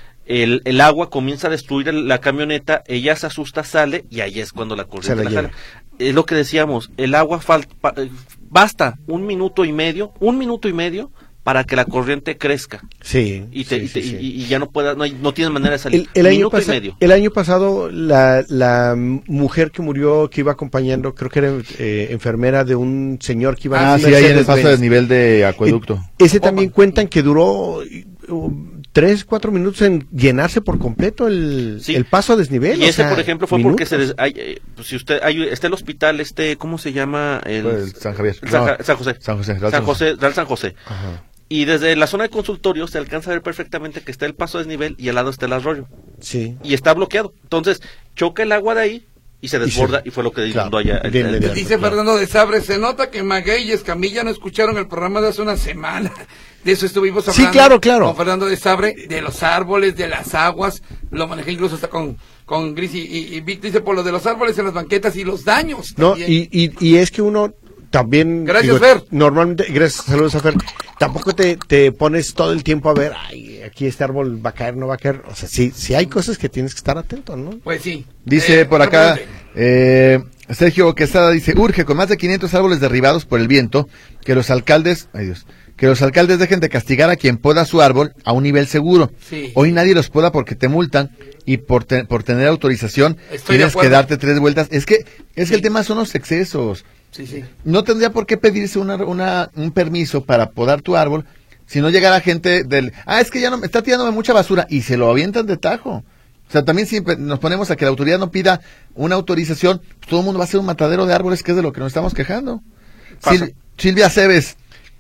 el, el agua comienza a destruir el- la camioneta, ella se asusta, sale, y ahí es cuando la corriente Se la la lleva. jala. Es lo que decíamos, el agua falta, basta un minuto y medio, un minuto y medio para que la corriente crezca Sí, y, te- sí, y te- sí, sí. y- y ya no pueda, no, hay- no tienes manera de salir. El, el año minuto y pasa- medio. el año pasado la, la mujer que murió, que iba acompañando, creo que era eh, enfermera de un señor que iba Ah, en sí, ahí en el Mercedes-Benz. paso del nivel de acueducto. E- Ese también cuentan que duró uh, tres, cuatro minutos en llenarse por completo el, Sí. el paso a desnivel. Y o ese, sea, por ejemplo, fue porque minutos. se des- hay, eh, pues, si usted hay, está el hospital, este, ¿cómo se llama? El, El San Javier. el San, No, Ja- San José. San José, Real San San José, Real San José. Ajá. Y desde la zona de consultorio se alcanza a ver perfectamente que está el paso a desnivel y al lado está el arroyo. Sí. Y está bloqueado. Entonces, choca el agua de ahí y se Y se- desborda y, fue lo que claro, inundó allá. el- de el- inmediato. Dice Claro. Fernando de Sabre, se nota que Maguey y Escamilla no escucharon el programa de hace una semana. De eso estuvimos Sí, hablando. claro, claro. Con Fernando de Sabre, de los árboles, de las aguas. Lo manejé incluso hasta con, con Gris y, y, y Vic. Dice por lo de los árboles en las banquetas y los daños. No, también. y, y, y es que uno también... Gracias, Fer. Normalmente, gracias, saludos a Fer. Tampoco te, te pones todo el tiempo a ver, ay, aquí este árbol va a caer, no va a caer. O sea, sí, sí hay cosas que tienes que estar atento, ¿no? Pues sí. Dice Eh, por acá, rápidamente. eh, Sergio Quesada dice, urge con más de quinientos árboles derribados por el viento, que los alcaldes, ay Dios, que los alcaldes dejen de castigar a quien poda su árbol a un nivel seguro. Sí. Hoy nadie los poda porque te multan y por, te- por tener autorización Estoy de tienes que acuerdo. darte tres vueltas. Es que, es que el tema son los excesos. Sí, sí. No tendría por qué pedirse una, una, un permiso para podar tu árbol si no llegara gente del, ah, es que ya no me está tirándome mucha basura y se lo avientan de tajo. O sea, también si nos ponemos a que la autoridad no pida una autorización, pues todo el mundo va a ser un matadero de árboles, que es de lo que nos estamos quejando. Pasa. Sil- Silvia Cebes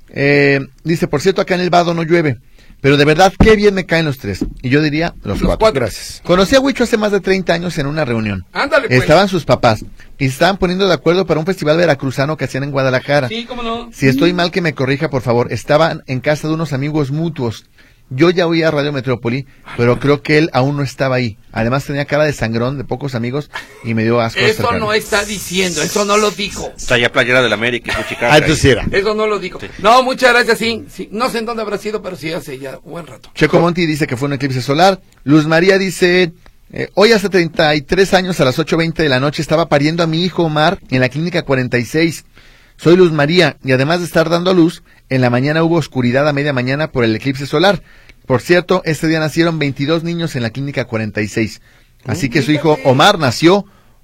eh, dice, por cierto, acá en el Vado no llueve, pero de verdad, qué bien me caen los tres. Y yo diría, los, Los cuatro. cuatro. Gracias. Conocí a Huicho hace más de treinta años en una reunión. Ándale, pues. Estaban sus papás y se estaban poniendo de acuerdo para un festival veracruzano que hacían en Guadalajara. Sí, cómo no. Si estoy mal, que me corrija, por favor. Estaban en casa de unos amigos mutuos. Yo ya oía Radio Metrópoli, pero creo que él aún no estaba ahí. Además tenía cara de sangrón, de pocos amigos, y me dio asco. Eso acercarme. no está diciendo, eso no lo dijo. Traía playera del América y Fuchicaca. Ah, entonces sí era. Eso no lo dijo. No, muchas gracias, sí, sí. No sé en dónde habrá sido, pero sí hace ya buen rato. Checo Monti dice que fue un eclipse solar. Luz María dice, eh, hoy hace treinta y tres años a las ocho veinte de la noche estaba pariendo a mi hijo Omar en la clínica cuarenta y seis. Soy Luz María y además de estar dando a luz, en la mañana hubo oscuridad a media mañana por el eclipse solar. Por cierto, este día nacieron veintidós niños en la clínica cuarenta y seis. Así que su hijo Omar nació.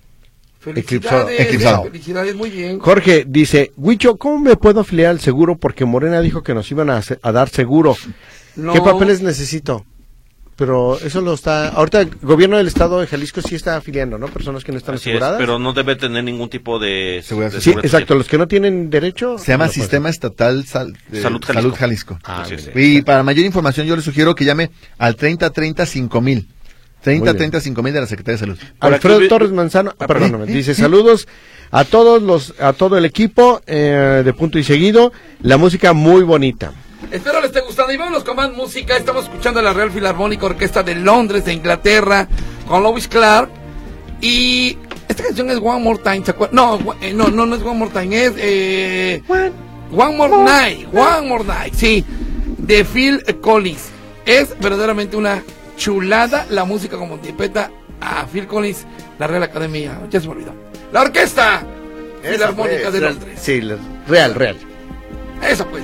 Felicidades, Eclipsado. felicidades, muy bien. Jorge dice, Huicho, ¿cómo me puedo afiliar al seguro? Porque Morena dijo que nos iban a, hacer- a dar seguro. No, ¿Qué papeles necesito? pero eso lo está... Ahorita el gobierno del estado de Jalisco sí está afiliando, ¿no? Personas que no están Así es, aseguradas. pero no debe tener ningún tipo de Seguridad de Sí, seguridad exacto, social. los que no tienen derecho... Se llama no pueden. Sistema Estatal Sal- de Salud Jalisco. Salud Jalisco. Ah, Así es. mire. Y para mayor información yo le sugiero que llame al treinta treinta cinco mil. treinta Muy bien. treinta cinco mil de la Secretaría de Salud. Por Alfredo aquí vi- Torres Manzano, ah, Ah, perdóname, ¿eh? dice saludos a todos los, a todo el equipo eh, de Punto y Seguido, la música muy bonita. Espero les esté gustando y vámonos con más música. Estamos escuchando a la Real Filarmónica Orquesta de Londres, de Inglaterra, con Lewis Clark. Y esta canción es One More Time, ¿se acuerdan? No, gua- eh, no, no, no es One More Time, es eh, One More Night, One More Night, sí, de Phil Collins. Es verdaderamente una chulada la música como interpreta a Phil Collins, la Real Academia, ya se me olvidó. La Orquesta Filarmónica de Londres. Sí, la- real, real. Eso pues.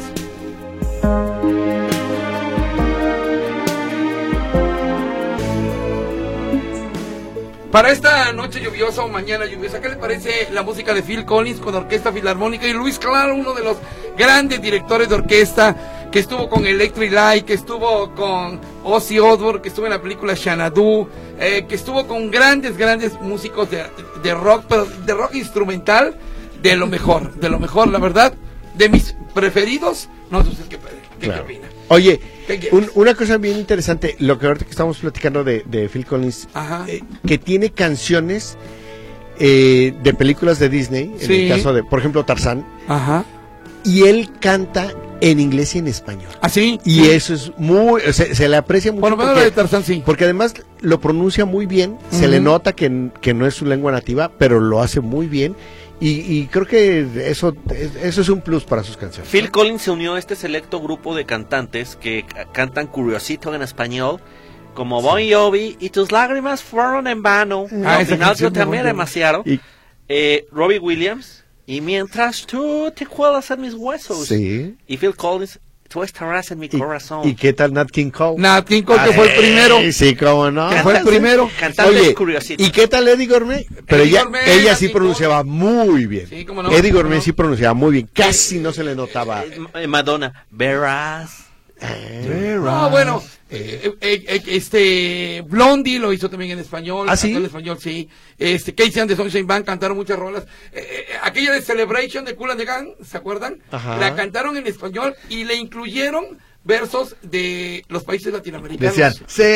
Para esta noche lluviosa o mañana lluviosa, ¿qué le parece la música de Phil Collins con Orquesta Filarmónica y Luis Clark, uno de los grandes directores de orquesta que estuvo con Electric Light, que estuvo con Ozzy Osbourne, que estuvo en la película Xanadu, eh, que estuvo con grandes, grandes músicos de, de rock, pero de rock instrumental, de lo mejor, de lo mejor, la verdad, de mis preferidos. No sé usted qué, qué, Claro. qué opina. Oye, ¿Qué quieres? un- una cosa bien interesante, lo que ahorita que estamos platicando de, de Phil Collins, Ajá. eh, que tiene canciones eh, de películas de Disney, en Sí. el caso de, por ejemplo, Tarzán, Ajá. y él canta en inglés y en español. ¿Así? Y eso es muy, se, se le aprecia mucho. Por lo menos porque- la de Tarzán, sí. Porque además lo pronuncia muy bien, se le Ujú. nota que, que no es su lengua nativa, pero lo hace muy bien. Y, y creo que eso, eso es un plus para sus canciones. Phil Collins se unió a este selecto grupo de cantantes que ca- cantan Curiosito en español, como Bon Jovi y Tus lágrimas fueron en vano. Ah, Al esa final canción yo de te amé Bon Jovi. demasiado. Y- Eh, Robbie Williams y Mientras tú te cuelas en mis huesos. Sí. Y Phil Collins, tú estarás en mi ¿Y, corazón. ¿Y qué tal Nat King Cole? Nat King Cole, que fue el primero. Sí, sí, cómo no. Que fue el primero. Cantante Oye, Curiosito. ¿y qué tal Eddie Gourmet? Pero Eddie ella, Gourmet, ella Nat sí King pronunciaba muy bien. Sí, cómo no, Eddie cómo Gourmet no. sí pronunciaba muy bien. Casi no se le notaba. Eh, eh, Madonna, verás. No, bueno, eh, eh, eh, este Blondie lo hizo también en español. ¿Ah, cantó sí? En español, sí. Este Casey and the Sunshine Band cantaron muchas rolas. Eh, eh, aquella de Celebration de Kool and the Gang, ¿se acuerdan? Ajá. La cantaron en español y le incluyeron versos de los países latinoamericanos. Decían,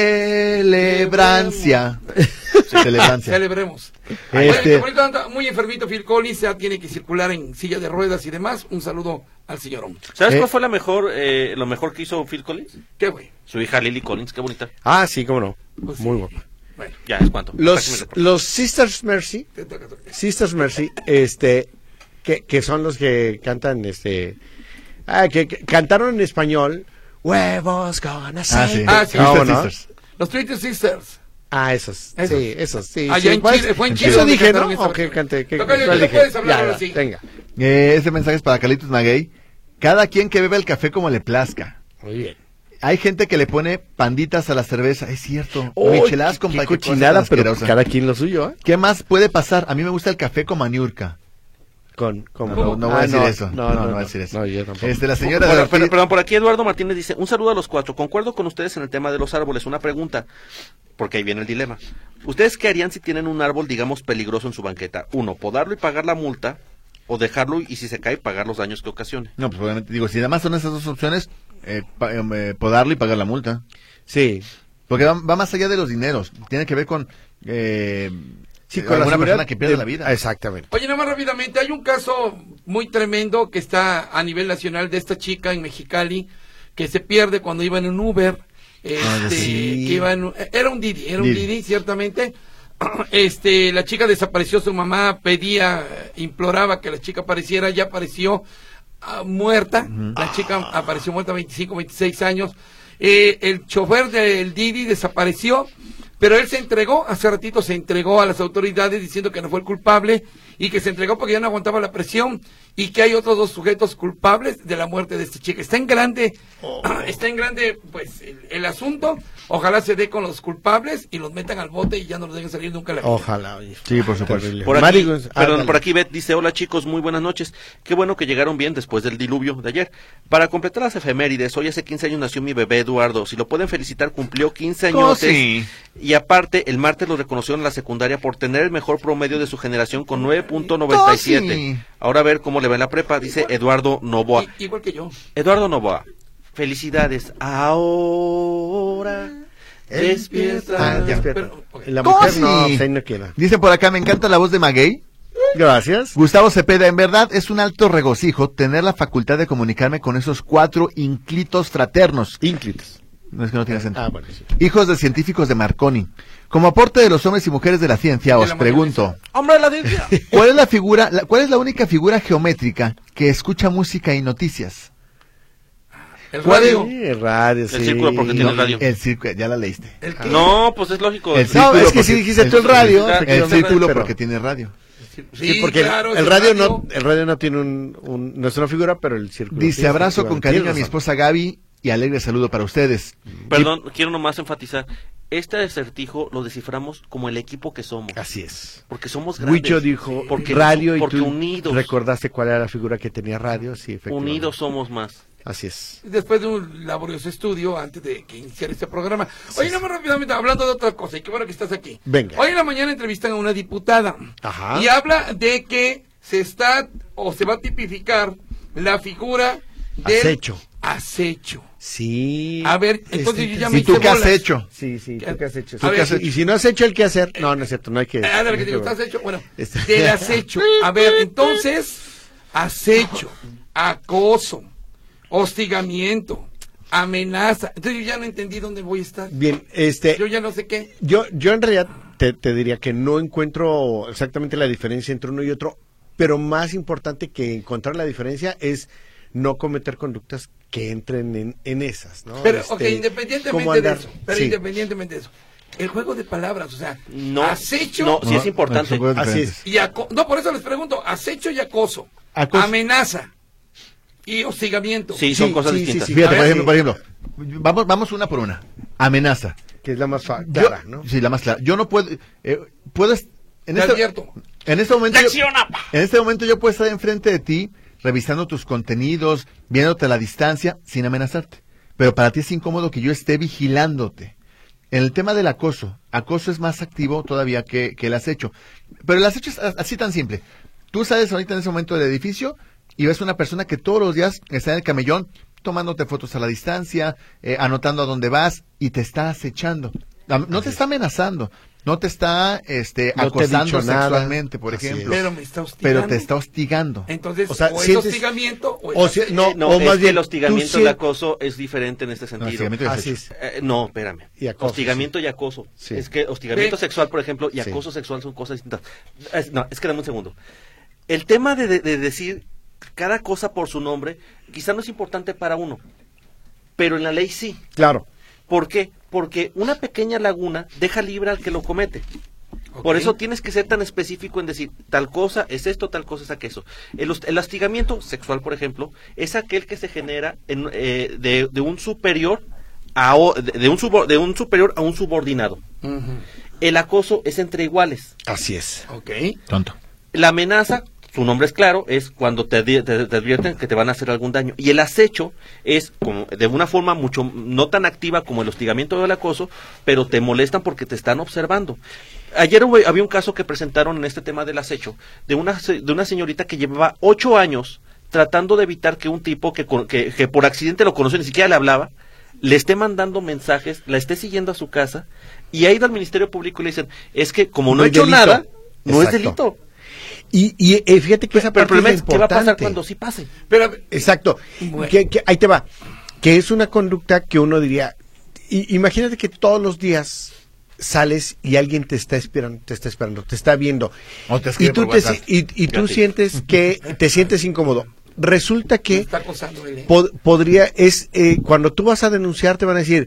celebrancia. Celebrancia. Celebremos. Este- Oye, que ahorita anda muy enfermito Phil Collins, ya tiene que circular en silla de ruedas y demás. Un saludo al señor hombre. ¿Sabes Eh. cuál fue la mejor, eh, lo mejor que hizo Phil Collins? ¿Qué güey? Su hija Lily Collins, qué bonita. Ah, sí, cómo no. Pues Muy sí. guapa. Bueno, Ya, es cuanto. Los, los Sisters Mercy, te toca, toca. Sisters Mercy, este, que, que son los que cantan, este, ah, que, que cantaron en español, huevos gonna Ah, say. sí. Ah, sí. ¿Cómo Sister no? Sisters. Los Twisted Sisters. Ah, esos, Esos. sí, esos, sí. Allá sí, en pues, Chile, fue en Chile Eso donde dije, cantaron ¿no? esa ¿O qué versión. canté? ¿Qué, Tocayo, cuál ya dije? puedes hablar Ya, ahora ya, sí. venga. Eh, este mensaje es para Carlitos Maguey. Cada quien que bebe el café como le plazca. Muy bien. Hay gente que le pone panditas a la cerveza, es cierto. Oh, Micheladas con qué pa- qué cosa cochinada, tan pero asquerosa. cada quien lo suyo, ¿eh? ¿Qué más puede pasar? A mí me gusta el café con maniurca. Con, con, No, no, no voy a Ah, decir no, eso. No, no, voy no, a decir eso. No, yo tampoco. Este, la señora Bueno, de pero- Ortiz- perdón, por aquí Eduardo Martínez dice, un saludo a los cuatro, concuerdo con ustedes en el tema de los árboles, una pregunta, porque ahí viene el dilema. ¿Ustedes qué harían si tienen un árbol, digamos, peligroso en su banqueta? Uno, podarlo y pagar la multa, o dejarlo y si se cae, pagar los daños que ocasione. No, pues obviamente, digo, si además son esas dos opciones, eh, pa- eh, podarlo y pagar la multa. Sí. Porque va, va más allá de los dineros. Tiene que ver con... Eh, Sí, eh, con la alguna seguridad persona que pierde de- la vida. Exactamente. Oye, nada más rápidamente, hay un caso muy tremendo que está a nivel nacional de esta chica en Mexicali que se pierde cuando iba en un Uber. Este, sí. que iba en un- era un Didi, era un Didi. Didi, ciertamente. Este, la chica desapareció, su mamá pedía, imploraba que la chica apareciera, ya apareció ah, muerta. La chica apareció muerta a veinticinco, veintiséis años. Eh, el chofer del Didi desapareció. Pero él se entregó, hace ratito se entregó a las autoridades diciendo que no fue el culpable y que se entregó porque ya no aguantaba la presión y que hay otros dos sujetos culpables de la muerte de este chico. Está en grande, oh. está en grande pues el, el asunto. Ojalá se dé con los culpables y los metan al bote y ya no los dejen salir nunca a la vida. Ojalá. Oye. Sí, por supuesto. Por aquí, Mario, perdón, ah, por aquí Beth dice, hola chicos, muy buenas noches. Qué bueno que llegaron bien después del diluvio de ayer. Para completar las efemérides, hoy hace quince años nació mi bebé Eduardo. Si lo pueden felicitar, cumplió quince años. Oh, sí. Y aparte, el martes lo reconocieron en la secundaria por tener el mejor promedio de su generación con nueve punto noventa y siete. Oh, sí. Ahora a ver cómo le va en la prepa, dice igual, Eduardo Novoa. I, igual que yo. Eduardo Novoa, felicidades. Ahora... Despierta. Ah, ya. Pero, okay. La mujer Cosi. no, pues ahí no queda. Dice por acá, me encanta la voz de Maguey. Gracias. Gustavo Cepeda, en verdad es un alto regocijo tener la facultad de comunicarme con esos cuatro ínclitos fraternos. Ínclitos. No es que no tiene acento. Ah, bueno, sí. Hijos de científicos de Marconi. Como aporte de los hombres y mujeres de la ciencia, De os la pregunto, ¡Hombre de la ciencia! ¿cuál es la figura, la, cuál es la única figura geométrica que escucha música y noticias? El ¿Cuál radio. Sí, el radio, El sí. círculo, porque tiene No, radio. El círculo, ya la leíste. ¿El qué? No, pues es lógico. El No, círculo es que porque- sí dijiste tú el radio. el- te quedó El mal, círculo pero- porque tiene radio. Sí, Sí, porque el- claro, el, es radio no, el radio no tiene un, un- no es una figura, pero el círculo. Dice, sí, abrazo con efectivamente. cariño a mi Tienes razón. esposa Gaby y alegre saludo para ustedes. Perdón, quiero nomás enfatizar. Este acertijo lo desciframos como el equipo que somos. Así es. Porque somos grandes. Huicho dijo porque, radio y porque tú unidos. recordaste cuál era la figura que tenía radio, sí, efectivamente. Unidos somos más. Así es. Después de un laborioso estudio antes de que iniciara este programa. Oye, no más rápidamente, hablando de otra cosa, y qué bueno que estás aquí. Venga. Hoy en la mañana entrevistan a una diputada. Ajá. Y habla de que se está o se va a tipificar la figura del Acecho. acecho. Sí. A ver, entonces Este, yo ya ¿Y me tú hice qué has bolas. hecho? Sí, sí, ¿tú qué has hecho? A ¿Tú ver, qué has sí. hecho? Y si no has hecho el que hacer, no, no es cierto, no hay que... Ah, de lo que no hay digo, que- ¿estás hecho? Bueno, Este- del acecho. A ver, entonces, acecho, acoso, hostigamiento, amenaza. Entonces yo ya no entendí dónde voy a estar. Bien, este... Yo ya no sé qué. Yo, yo en realidad te, te diría que no encuentro exactamente la diferencia entre uno y otro, pero más importante que encontrar la diferencia es no cometer conductas que entren en, en esas, ¿no? Pero, Este, ok, ¿cómo independientemente de andar? eso, pero Sí. independientemente de eso, el juego de palabras, o sea, No, acecho no, sí No, es importante. son cosas Así diferentes. es. y acoso. No, por eso les pregunto, acecho y acoso, Acoso. amenaza y hostigamiento. Sí, son Sí, cosas sí, distintas. sí, sí. Fíjate, A por ver, ejemplo, por ejemplo, vamos, vamos una por una. Amenaza. Que es la más fa- Yo- clara, ¿no? Sí, la más clara. Yo no puedo, eh, puedes, en Te este, advierto. en este momento, yo, ¡Acciona, pa! en este momento yo puedo estar enfrente de ti, revisando tus contenidos, viéndote a la distancia, sin amenazarte. Pero para ti es incómodo que yo esté vigilándote. En el tema del acoso, acoso es más activo todavía que, que el acecho. Pero el acecho es a- así tan simple. Tú sales ahorita en ese momento del edificio y ves una persona que todos los días está en el camellón tomándote fotos a la distancia, eh, anotando a dónde vas y te está acechando. Am- No te está amenazando, no te está este, No te he acosando dicho nada. sexualmente, por Así ejemplo, Pero me está hostigando. pero te está hostigando. Entonces, O o, sea, es sientes- hostigamiento o es o si- acecho. no, Eh, no, o es más que bien, el hostigamiento tú y el sien- acoso es diferente en este sentido. hostigamiento y Así acecho. es. Eh, no, espérame. Y acoso, hostigamiento y acoso. Sí. Es que hostigamiento Sí. sexual, por ejemplo, y Sí. acoso sexual son cosas distintas. Es- no, es que dame un segundo. El tema de, de- de decir cada cosa por su nombre, quizá no es importante para uno, pero en la ley sí. Claro. ¿Por qué? Porque una pequeña laguna deja libre al que lo comete. Por Ok. eso tienes que ser tan específico en decir, tal cosa es esto, tal cosa es aquello. El, host- el hostigamiento sexual, por ejemplo, es aquel que se genera en, eh, de, de un superior a o- de, de un subo- de un superior a un subordinado. Ujú. El acoso es entre iguales. Así es. Ok. Tonto. La amenaza, su nombre es claro, es cuando te, advi- te- te advierten que te van a hacer algún daño. Y el acecho es como de una forma mucho no tan activa como el hostigamiento o el acoso, pero te molestan porque te están observando. Ayer hubo- había un caso que presentaron en este tema del acecho de una se- de una señorita que llevaba ocho años tratando de evitar que un tipo que, con- que, que por accidente lo conoció, ni siquiera le hablaba, le esté mandando mensajes, la esté siguiendo a su casa, y ha ido al Ministerio Público y le dicen, es que como no, No he es hecho delito. nada, no es Exacto. delito. Y, y eh, fíjate que esa Pero el parte problema es es qué va a pasar importante. cuando sí pase. Pero, a ver, Exacto. Bueno. Que, que- ahí te va. Que es una conducta que uno diría, i- imagínate que todos los días sales y alguien te está esperando, te está esperando, te está viendo. O te y escribe tú, por te, WhatsApp. si- y, y tú Fíjate. sientes que te sientes incómodo. Resulta me que está acosando él, ¿eh? pod- podría, es eh, cuando tú vas a denunciar te van a decir,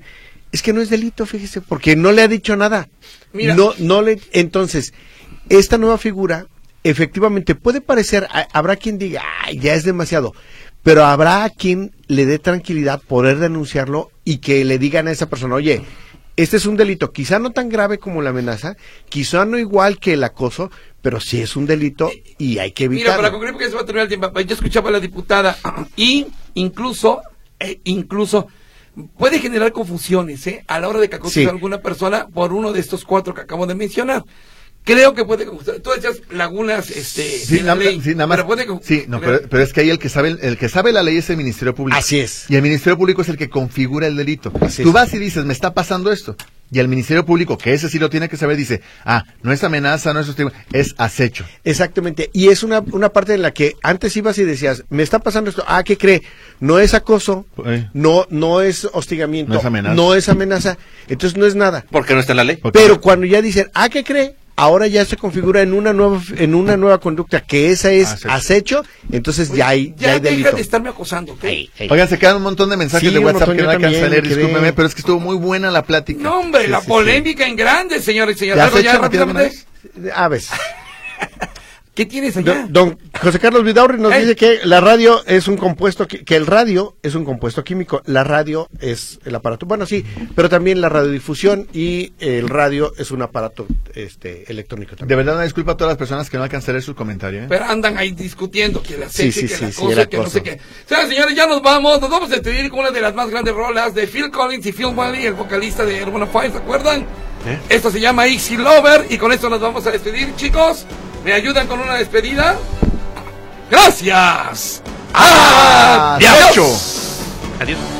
Es que no es delito, fíjese, porque no le ha dicho nada. Mira. No, no le, entonces, esta nueva figura, efectivamente, puede parecer, a- habrá quien diga, ay, ya es demasiado, pero habrá quien le dé tranquilidad poder denunciarlo y que le digan a esa persona, oye, este es un delito, quizá no tan grave como la amenaza, quizá no igual que el acoso, pero sí es un delito y hay que Mira, evitarlo. para concluir, porque ya se va a terminar el tiempo, yo escuchaba a la diputada y incluso, eh, incluso, puede generar confusiones, ¿eh? A la hora de que acose Sí. a alguna persona por uno de estos cuatro que acabo de mencionar. Creo que puede confusar. Tú decías lagunas, este, Sí, en la nada, ley, sí, nada más. pero puede confu- Sí, no, creo- pero, pero es que ahí el que sabe el que sabe la ley es el Ministerio Público. Así es. Y el Ministerio Público es el que configura el delito. Así Tú es. vas y dices, me está pasando esto. Y el Ministerio Público, que ese sí lo tiene que saber, dice, ah, no es amenaza, no es hostigo, es acecho. Exactamente, y es una, una parte en la que antes ibas y decías, me está pasando esto, ah, ¿qué cree? No es acoso, Eh. no, no es hostigamiento, No es amenaza. no es amenaza, entonces no es nada. Porque no está en la ley. Porque- Pero cuando ya dicen, ah, ¿qué cree? Ahora ya se configura en una nueva, en una nueva conducta, que esa es Acecho. acecho, entonces ya hay, ya, Ya hay deja delito. de estarme acosando, ¿ok? Oigan, se quedan un montón de mensajes Sí, de un WhatsApp montón, que yo no alcanzo a también leer, me quedé. discúlpeme, pero es que estuvo muy buena la plática. No, hombre, Sí, la sí, polémica en grande, señores y señores. ¿Ya ¿Algo has ya hecho, Matías rápidamente? Menores? A veces. ¿Qué tienes allá? Don, don José Carlos Vidaurri nos Ey. dice que la radio es un compuesto, qui- que el radio es un compuesto químico, la radio es el aparato, bueno sí, pero también la radiodifusión y el radio es un aparato este electrónico De también. verdad, una disculpa a todas las personas que no alcancé a leer su comentario. ¿eh? Pero andan ahí discutiendo que la Sí, seche, sí, que sí, la sí, cosa, el que no acoso. sé qué. Señoras y señores, ya nos vamos. Nos vamos a despedir con una de las más grandes rolas de Phil Collins y Phil Wally, el vocalista de Urbana Fire, ¿se acuerdan? ¿Eh? Esto se llama Easy Lover y con esto nos vamos a despedir, chicos. ¿Me ayudan con una despedida? ¡Gracias! ¡Adiós! ¡Adiós! Adiós.